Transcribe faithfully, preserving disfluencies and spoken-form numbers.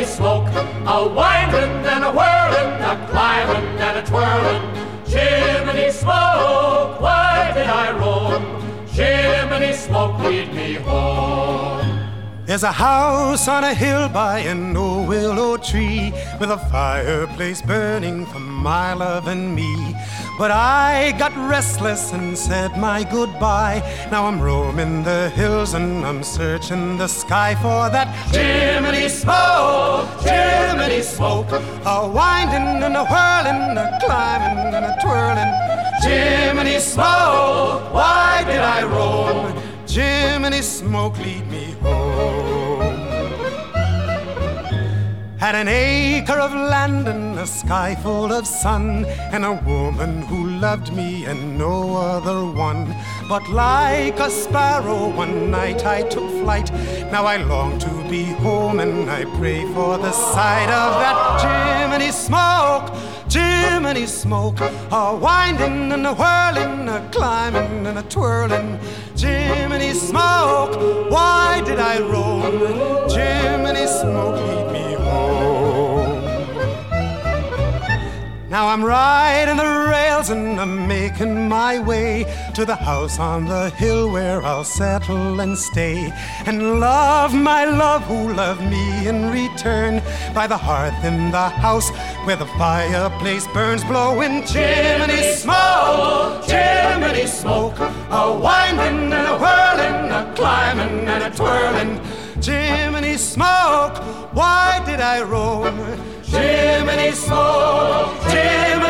smoke, a winding and a whirling, a climbing and a twirling. Chimney smoke, why did I roam? Chimney smoke, lead me home. There's a house on a hill by an old willow tree, with a fireplace burning for my love and me. But I got restless and said my goodbye. Now I'm roaming the hills and I'm searching the sky for that chimney smoke, chimney smoke, a winding and a whirling, a climbing and a twirling. Chimney smoke, why did I roam? Chimney smoke, lead me home. Had an acre of land and a sky full of sun, and a woman who loved me and no other one. But like a sparrow one night I took flight. Now I long to be home and I pray for the sight of that chimney smoke, chimney smoke, a winding and a whirling, a climbing and a twirling. Chimney smoke, why did I roam? Chimney smoke, lead me home. Now I'm riding the rails and I'm making my way to the house on the hill where I'll settle and stay, and love my love who loved me in return by the hearth in the house where the fireplace burns, blowing chimney smoke, chimney smoke, a winding and a whirling, a climbing and a twirling. Chimney smoke, why did I roam? Chimney smoke, chimney